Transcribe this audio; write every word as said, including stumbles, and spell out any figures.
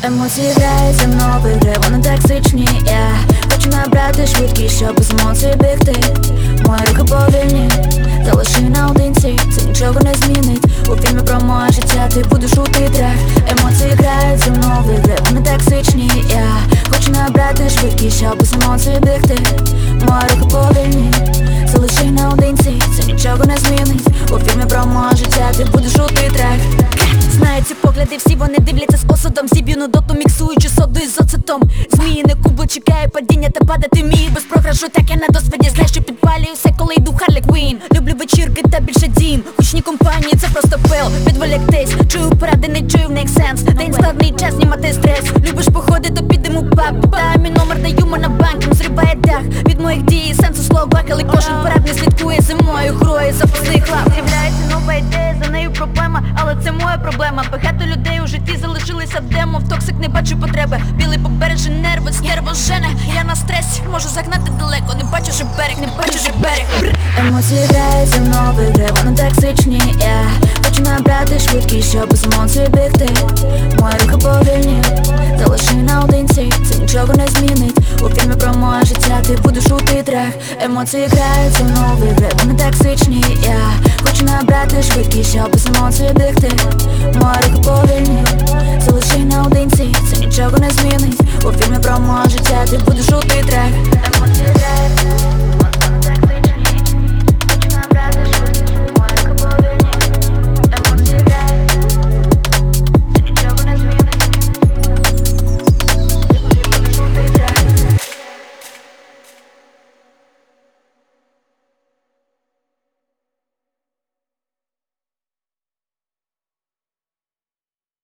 Емоції грають зі мною в ігри, вони токсичні. Я хочу набрати швидкість, щоб без емоцій бігти. Мої рухи повільні, залиши наодинці, це нічого не змінить. У фільмі про моє життя ти будеш у титрах. Емоції грають зі мною в ігри, вони токсичні. Я хочу набрати швидкість, щоб без емоцій бігти. Мої рухи повільні, залиши наодинці, це нічого не змінить. У фільмі про моє життя ти будеш у титрах. Знаю ці погляди, всі вони дивляться з осудом. Зіб'юну доту, міксуючи соду із оцетом. Зміїне кубо чекає падіння та падати мій. Без програшу, так я на досвіді. Знаю, що підпалююся, коли йду Харлі Квін. Люблю вечірки та більше дім. Гучні компанії, це просто пил. Відволіктись, чую поради, не чую в них сенс. День складний, час знімати стрес. Любиш походи, то підемо в паб. Дай мій номер на юмор на банк. Зрібає дах від моїх дій, сенсу слова, коли кожен парад не слідкує за моєю грою. Запасний хлап. З'являється нова ідея, за нею проблема, але це моя проблема. Багато людей у житті залишилися в демо. В токсик не бачу потреби. Білий побережжя, нерви, стерво жене. Я на стресі, можу загнати далеко. Не бачу же берег, не бачу же берег. Емоції грають зі мною в ігри, вони токсичні. Я хочу набрати швидкість, щоб без емоцій бігти. Мої рухи повільні, залиши наодинці, це нічого не змінить. У фільмі про моє життя ти будеш у титрах. Емоції грають зі мною в ігри, вони токсичні. Я хочу набрати швидкість, щоб без емоцій бігти. Мої рухи повільні, залиши наодинці, це нічого не змінить. У фільмі про моє життя ти будеш у титрах.